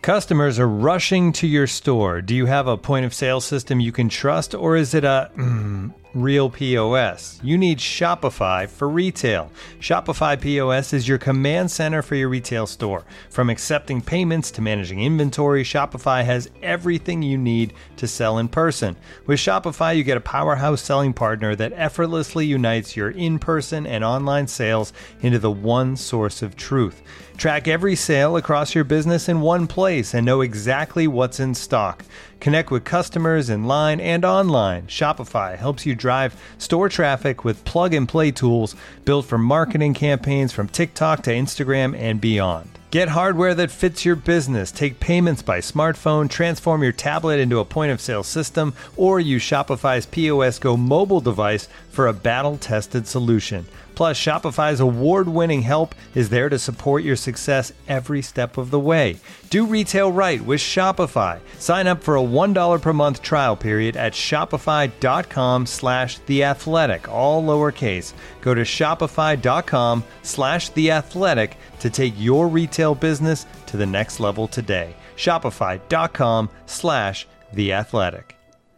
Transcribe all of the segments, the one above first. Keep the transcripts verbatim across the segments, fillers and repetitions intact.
Customers are rushing to your store. Do you have a point of sale system you can trust, or is it a mm, real P O S? You need Shopify for retail. Shopify P O S is your command center for your retail store. From accepting payments to managing inventory, Shopify has everything you need to sell in person. With Shopify, you get a powerhouse selling partner that effortlessly unites your in-person and online sales into the one source of truth. Track every sale across your business in one place and know exactly what's in stock. Connect with customers in line and online. Shopify helps you drive store traffic with plug-and-play tools built for marketing campaigns from TikTok to Instagram and beyond. Get hardware that fits your business. Take payments by smartphone, transform your tablet into a point-of-sale system, or use Shopify's P O S Go mobile device for a battle-tested solution. Plus, Shopify's award-winning help is there to support your success every step of the way. Do retail right with Shopify. Sign up for a one dollar per month trial period at shopify.com slash theathletic, all lowercase. Go to shopify.com slash theathletic to take your retail business to the next level today. Shopify.com slash theathletic.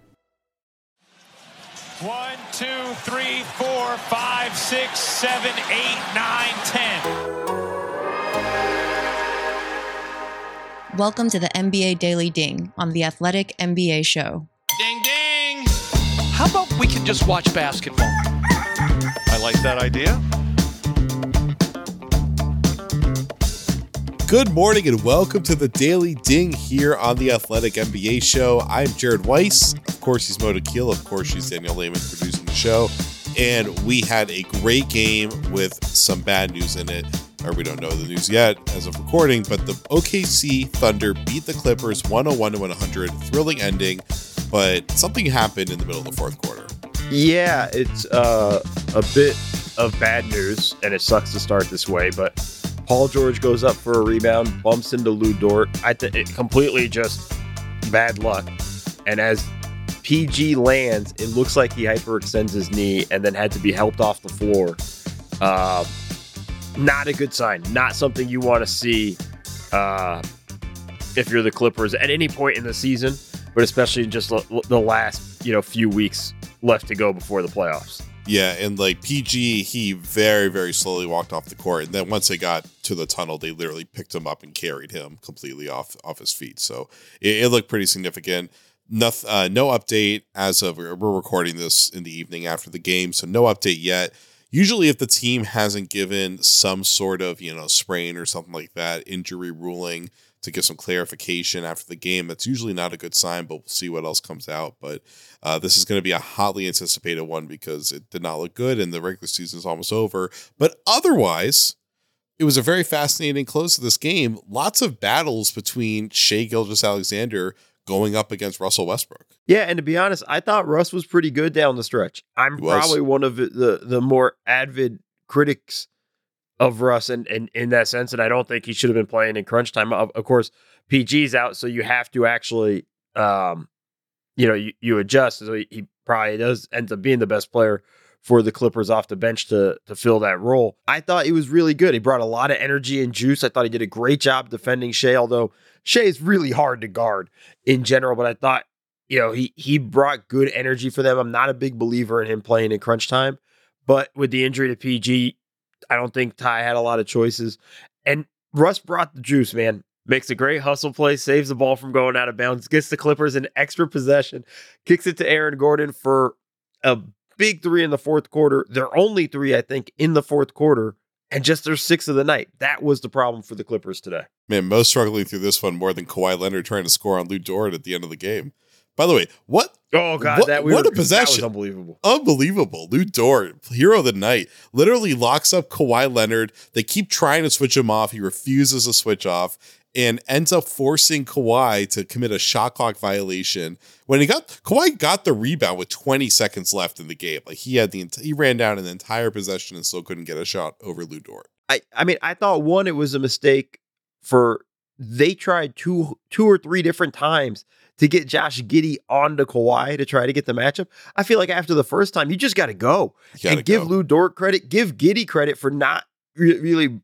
One, two, three, four, five, six, seven, eight, nine, ten. Welcome to the N B A Daily Ding on the Athletic N B A Show. Ding, ding. How about we can just watch basketball? I like that idea. Good morning and welcome to the Daily Ding here on the Athletic N B A Show. I'm Jared Weiss. Of course, he's Mo Dakhil. Of course, she's Danielle Lehman producing the show. And we had a great game with some bad news in it. Or we don't know the news yet as of recording, but the O K C Thunder beat the Clippers one oh one to one hundred. Thrilling ending, but something happened in the middle of the fourth quarter. Yeah, it's uh, a bit of bad news, and it sucks to start this way, but Paul George goes up for a rebound, bumps into Lou Dort. I th- it completely just bad luck. And as P G lands, it looks like he hyperextends his knee and then had to be helped off the floor. Uh, not a good sign. Not something you want to see uh, if you're the Clippers at any point in the season, but especially in just l- the last you know few weeks left to go before the playoffs. Yeah, and like P G, he very, very slowly walked off the court. And then once they got to the tunnel, they literally picked him up and carried him completely off, off his feet. So it, it looked pretty significant. No, uh, no update as of, we're recording this in the evening after the game, so no update yet. Usually if the team hasn't given some sort of, you know, sprain or something like that, injury ruling to give some clarification after the game, that's usually not a good sign, but we'll see what else comes out. But uh, this is going to be a hotly anticipated one because it did not look good and the regular season is almost over. But otherwise, it was a very fascinating close to this game. Lots of battles between Shai Gilgeous-Alexander going up against Russell Westbrook. Yeah, and to be honest, I thought Russ was pretty good down the stretch. I'm probably one of the, the more avid critics of Russ and in, in, in that sense, and I don't think he should have been playing in crunch time. Of, of course, P G's out, so you have to actually, um, you know, you, you adjust. So he, he probably does end up being the best player for the Clippers off the bench to to fill that role. I thought he was really good. He brought a lot of energy and juice. I thought he did a great job defending Shai, although Shai is really hard to guard in general, but I thought, you know, he he brought good energy for them. I'm not a big believer in him playing in crunch time, but with the injury to P G, I don't think Ty had a lot of choices. And Russ brought the juice, man. Makes a great hustle play, saves the ball from going out of bounds, gets the Clippers an extra possession, kicks it to Aaron Gordon for a big three in the fourth quarter. Their only three, I think, in the fourth quarter, and just their sixth of the night. That was the problem for the Clippers today. Man, Mo's struggling through this one more than Kawhi Leonard trying to score on Lou Dort at the end of the game. By the way, what? Oh, God, what, that, we what were, a possession. That was unbelievable. Unbelievable. Lou Dort, hero of the night, literally locks up Kawhi Leonard. They keep trying to switch him off. He refuses to switch off and ends up forcing Kawhi to commit a shot clock violation. When he got, Kawhi got the rebound with twenty seconds left in the game. Like he had the, he ran down an entire possession and still couldn't get a shot over Lou Dort. I, I mean, I thought one, it was a mistake for, they tried two, two or three different times to get Josh Giddey onto Kawhi to try to get the matchup. I feel like after the first time, you just got to go and give go. Lou Dort credit, give Giddey credit for not re- really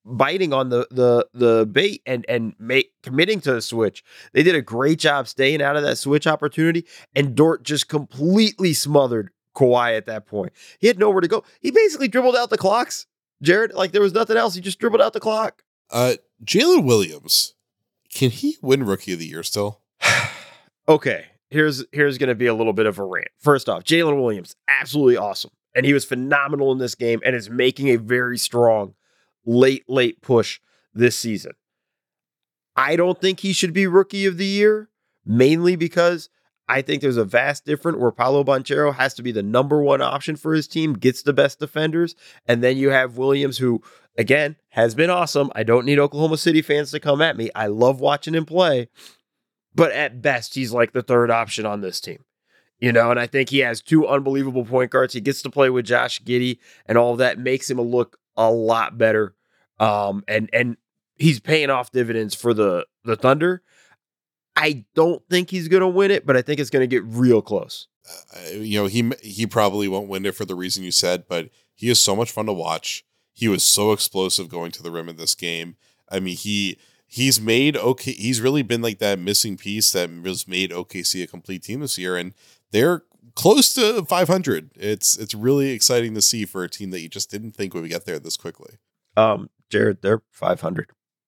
biting on the the the bait and and make committing to the switch. They did a great job staying out of that switch opportunity, and Dort just completely smothered Kawhi at that point. He had nowhere to go. He basically dribbled out the clocks, Jared. Like there was nothing else. He just dribbled out the clock. Uh, Jalen Williams, can he win Rookie of the Year still? Okay, here's here's going to be a little bit of a rant. First off, Jalen Williams, absolutely awesome, and he was phenomenal in this game, and is making a very strong late, late push this season. I don't think he should be Rookie of the Year, mainly because I think there's a vast difference where Paolo Banchero has to be the number one option for his team, gets the best defenders, and then you have Williams, who, again, has been awesome. I don't need Oklahoma City fans to come at me. I love watching him play, but at best, he's like the third option on this team. You know, and I think he has two unbelievable point guards. He gets to play with Josh Giddey, and all of that makes him look a lot better. Um, and and he's paying off dividends for the, the Thunder. I don't think he's going to win it, but I think it's going to get real close. Uh, you know, he he probably won't win it for the reason you said, but he is so much fun to watch. He was so explosive going to the rim in this game. I mean, he he's made okay. He's really been like that missing piece that was made O K C a complete team this year, and they're close to five hundred. It's it's really exciting to see for a team that you just didn't think would get there this quickly. Um, Jared, they're five hundred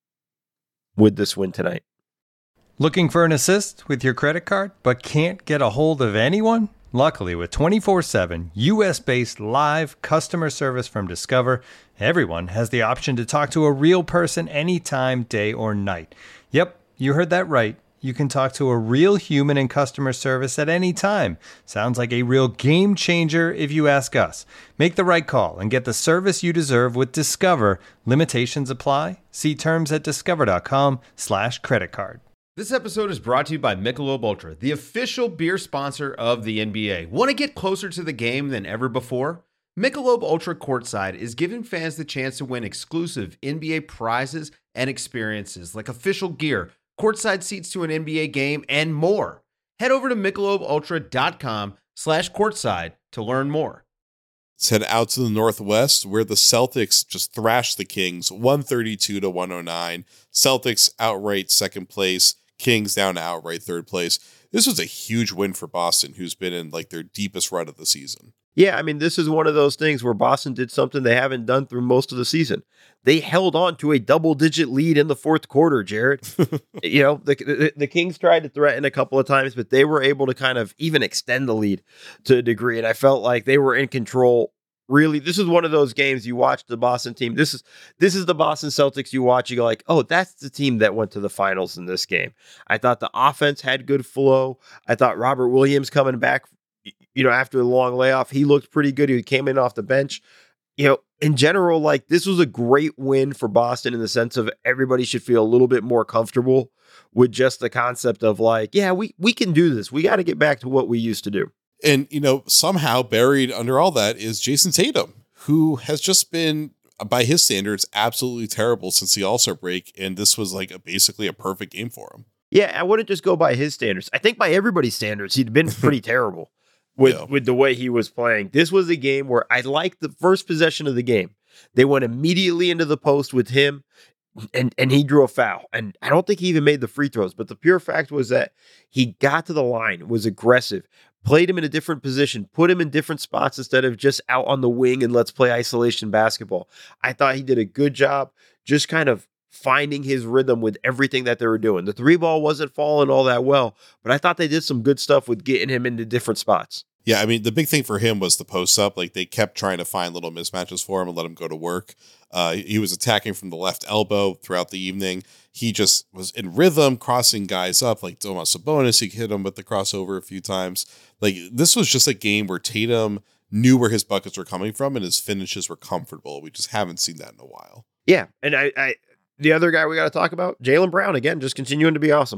with this win tonight. Looking for an assist with your credit card, but can't get a hold of anyone? Luckily, with twenty-four seven U S-based live customer service from Discover, everyone has the option to talk to a real person anytime, day or night. Yep, you heard that right. You can talk to a real human in customer service at any time. Sounds like a real game changer if you ask us. Make the right call and get the service you deserve with Discover. Limitations apply. See terms at discover.com slash credit card. This episode is brought to you by Michelob Ultra, the official beer sponsor of the N B A. Want to get closer to the game than ever before? Michelob Ultra Courtside is giving fans the chance to win exclusive N B A prizes and experiences like official gear, courtside seats to an N B A game, and more. Head over to michelobultra.com slash courtside to learn more. Let's head out to the Northwest, where the Celtics just thrashed the Kings one thirty-two to one oh nine. Celtics outright second place, Kings down to outright third place. This was a huge win for Boston, who's been in like their deepest run of the season. Yeah, I mean, this is one of those things where Boston did something they haven't done through most of the season. They held on to a double-digit lead in the fourth quarter, Jared. you know, the, the the Kings tried to threaten a couple of times, but they were able to kind of even extend the lead to a degree, and I felt like they were in control. Really, this is one of those games you watch the Boston team. This is this is the Boston Celtics you watch. You go like, oh, that's the team that went to the finals in this game. I thought the offense had good flow. I thought Robert Williams coming back, you know, after the long layoff, he looked pretty good. He came in off the bench. You know, in general, like this was a great win for Boston in the sense of everybody should feel a little bit more comfortable with just the concept of like, yeah, we we can do this. We got to get back to what we used to do. And, you know, somehow buried under all that is Jason Tatum, who has just been, by his standards, absolutely terrible since the All-Star break. And this was like a, basically a perfect game for him. Yeah, I wouldn't just go by his standards. I think by everybody's standards, he'd been pretty terrible with, yeah. with the way he was playing. This was a game where I liked the first possession of the game. They went immediately into the post with him, and, and he drew a foul. And I don't think he even made the free throws. But the pure fact was that he got to the line, was aggressive, played him in a different position, put him in different spots instead of just out on the wing and let's play isolation basketball. I thought he did a good job just kind of finding his rhythm with everything that they were doing. The three ball wasn't falling all that well, but I thought they did some good stuff with getting him into different spots. Yeah, I mean, the big thing for him was the post up. Like they kept trying to find little mismatches for him and let him go to work. Uh, he was attacking from the left elbow throughout the evening. He just was in rhythm, crossing guys up like Domas Sabonis. He hit him with the crossover a few times. Like this was just a game where Tatum knew where his buckets were coming from and his finishes were comfortable. We just haven't seen that in a while. Yeah, and I, I the other guy we got to talk about, Jaylen Brown, again, just continuing to be awesome.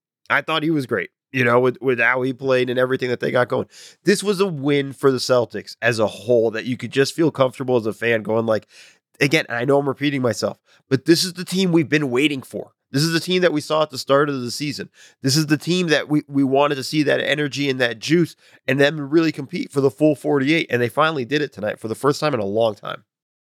I thought he was great. You know, with, with how he played and everything that they got going. This was a win for the Celtics as a whole that you could just feel comfortable as a fan going like, again, I know I'm repeating myself, but this is the team we've been waiting for. This is the team that we saw at the start of the season. This is the team that we, we wanted to see that energy and that juice and them really compete for the full forty-eight. And they finally did it tonight for the first time in a long time.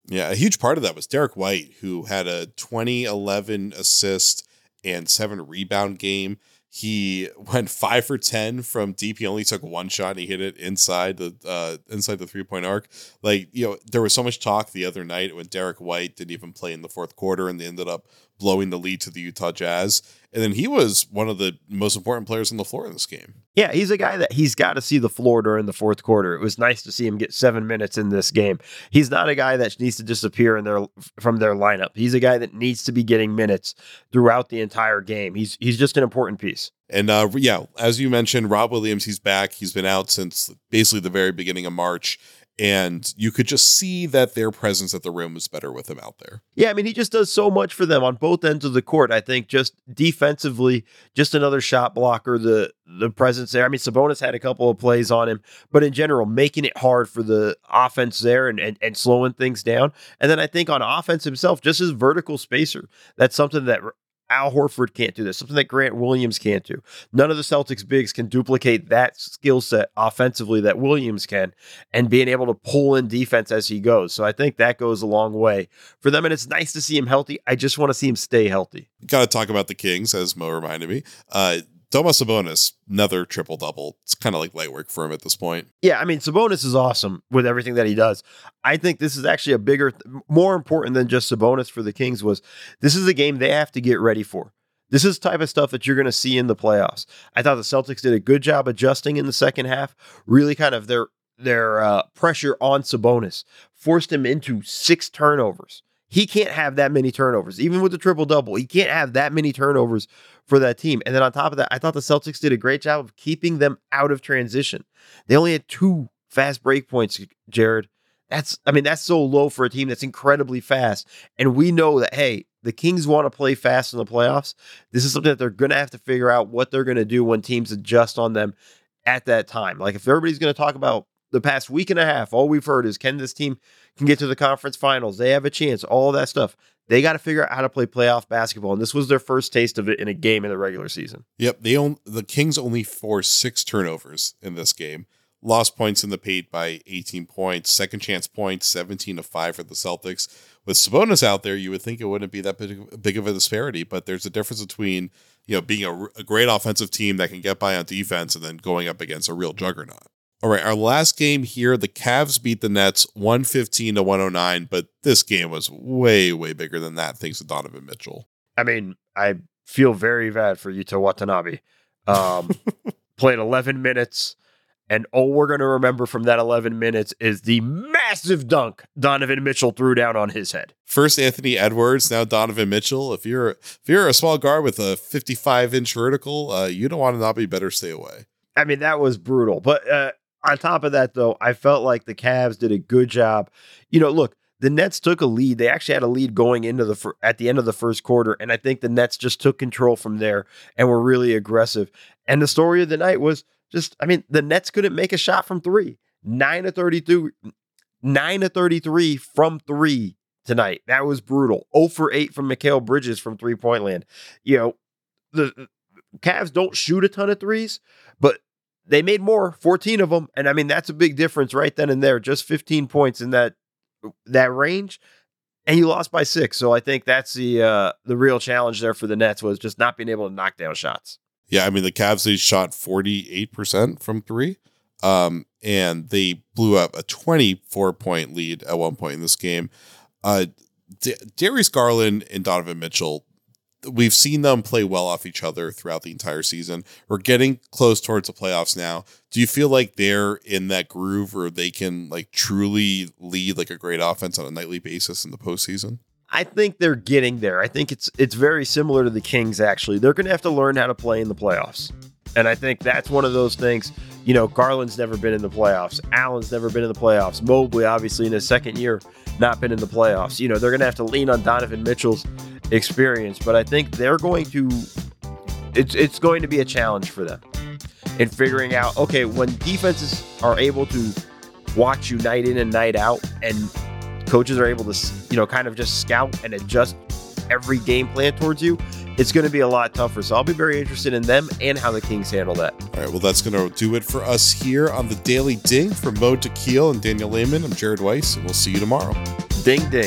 Yeah, a huge part of that was Derek White, who had a twenty eleven assist and seven rebound game. He went five for ten from deep. He only took one shot and he hit it inside the uh, inside the three point arc. Like, you know, there was so much talk the other night when Derek White didn't even play in the fourth quarter and they ended up blowing the lead to the Utah Jazz. And then he was one of the most important players on the floor in this game. Yeah, he's a guy that he's got to see the floor during the fourth quarter. It was nice to see him get seven minutes in this game. He's not a guy that needs to disappear in their from their lineup. He's a guy that needs to be getting minutes throughout the entire game. He's he's just an important piece. And uh, yeah, as you mentioned, Rob Williams, he's back. He's been out since basically the very beginning of March. And you could just see that their presence at the rim was better with him out there. Yeah, I mean, he just does so much for them on both ends of the court. I think just defensively, just another shot blocker, the the presence there. I mean, Sabonis had a couple of plays on him, but in general, making it hard for the offense there and, and, and slowing things down. And then I think on offense himself, just his vertical spacer. That's something that Al Horford can't do this, something that Grant Williams can't do. None of the Celtics bigs can duplicate that skill set offensively that Williams can, and being able to pull in defense as he goes. So I think that goes a long way for them, and it's nice to see him healthy. I just want to see him stay healthy. Got to talk about the Kings, as Mo reminded me. Uh, Domas Sabonis, another triple-double. It's kind of like light work for him at this point. Yeah, I mean, Sabonis is awesome with everything that he does. I think this is actually a bigger, more important than just Sabonis for the Kings was this is a game they have to get ready for. This is the type of stuff that you're going to see in the playoffs. I thought the Celtics did a good job adjusting in the second half, really kind of their, their uh, pressure on Sabonis, forced him into six turnovers. He can't have that many turnovers. Even with the triple-double, he can't have that many turnovers for that team. And then on top of that, I thought the Celtics did a great job of keeping them out of transition. They only had two fast break points, Jared. That's, I mean, that's so low for a team that's incredibly fast. And we know that, hey, the Kings want to play fast in the playoffs. This is something that they're going to have to figure out what they're going to do when teams adjust on them at that time. Like if everybody's going to talk about the past week and a half, all we've heard is, can this team can get to the conference finals? They have a chance, all of that stuff. They got to figure out how to play playoff basketball, and this was their first taste of it in a game in the regular season. Yep, they own, the Kings only forced six turnovers in this game. Lost points in the paint by eighteen points. Second chance points, seventeen to five for the Celtics. With Sabonis out there, you would think it wouldn't be that big, big of a disparity, but there's a difference between, you know, being a, a great offensive team that can get by on defense and then going up against a real juggernaut. All right, our last game here, the Cavs beat the Nets one fifteen to one oh nine, but this game was way, way bigger than that thanks to Donovan Mitchell. I mean, I feel very bad for Yuta Watanabe. Um, played eleven minutes, and all we're going to remember from that eleven minutes is the massive dunk Donovan Mitchell threw down on his head. First Anthony Edwards, now Donovan Mitchell. If you're if you're a small guard with a fifty-five inch vertical, uh, Yuta Watanabe better stay away. I mean, that was brutal, but uh, on top of that, though, I felt like the Cavs did a good job. You know, look, the Nets took a lead. They actually had a lead going into the fir- at the end of the first quarter, and I think the Nets just took control from there and were really aggressive. And the story of the night was just, I mean, the Nets couldn't make a shot from three. Nine to thirty-two, nine to thirty-three from three tonight. That was brutal. zero for eight from Mikal Bridges from three-point land. You know, the Cavs don't shoot a ton of threes, but they made more, fourteen of them. And I mean, that's a big difference right then and there. Just fifteen points in that that range. And you lost by six. So I think that's the uh, the real challenge there for the Nets was just not being able to knock down shots. Yeah, I mean, the Cavs, they shot forty-eight percent from three. Um, and they blew up a twenty-four point lead at one point in this game. Uh, D- Darius Garland and Donovan Mitchell, we've seen them play well off each other throughout the entire season. We're getting close towards the playoffs now. Do you feel like they're in that groove where they can like truly lead like a great offense on a nightly basis in the postseason? I think they're getting there. I think it's it's very similar to the Kings, actually. They're going to have to learn how to play in the playoffs. And I think that's one of those things. You know, Garland's never been in the playoffs. Allen's never been in the playoffs. Mobley, obviously, in his second year, not been in the playoffs. You know, they're going to have to lean on Donovan Mitchell's experience. But I think they're going to, it's it's going to be a challenge for them in figuring out, okay, when defenses are able to watch you night in and night out, and coaches are able to, you know, kind of just scout and adjust every game plan towards you, it's going to be a lot tougher. So I'll be very interested in them and how the Kings handle that. All right, well, that's going to do it for us here on the Daily Ding. For Mo Tequil and Daniel Lehman, I'm Jared Weiss, and we'll see you tomorrow. Ding, ding.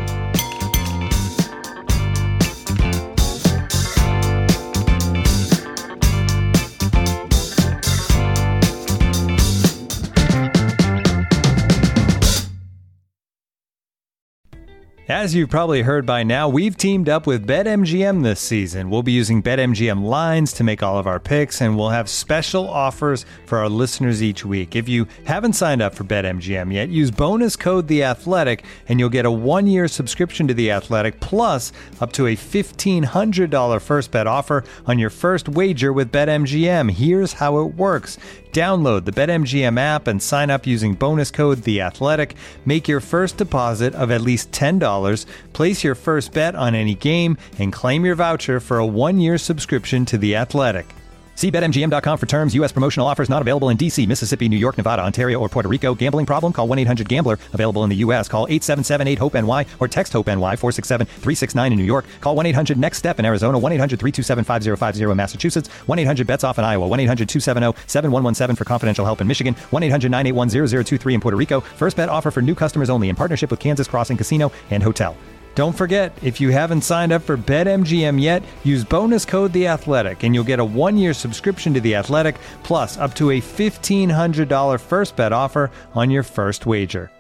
As you've probably heard by now, we've teamed up with BetMGM this season. We'll be using BetMGM lines to make all of our picks, and we'll have special offers for our listeners each week. If you haven't signed up for BetMGM yet, use bonus code The Athletic, and you'll get a one-year subscription to The Athletic, plus up to a fifteen hundred dollars first bet offer on your first wager with BetMGM. Here's how it works. Download the BetMGM app and sign up using bonus code The Athletic. Make your first deposit of at least ten dollars, place your first bet on any game, and claim your voucher for a one-year subscription to The Athletic. See Bet M G M dot com for terms. U S promotional offers not available in D C, Mississippi, New York, Nevada, Ontario, or Puerto Rico. Gambling problem? Call one eight hundred gambler. Available in the U S. Call eight seven seven eight hope N Y or text HOPE-NY four six seven three six nine in New York. Call one eight hundred next step in Arizona. one eight hundred three two seven five zero five zero in Massachusetts. one eight hundred bets off in Iowa. one eight hundred two seven zero seven one one seven for confidential help in Michigan. one eight hundred nine eight one zero zero two three in Puerto Rico. First bet offer for new customers only in partnership with Kansas Crossing Casino and Hotel. Don't forget, if you haven't signed up for BetMGM yet, use bonus code The Athletic, and you'll get a one-year subscription to The Athletic, plus up to a fifteen hundred dollars first bet offer on your first wager.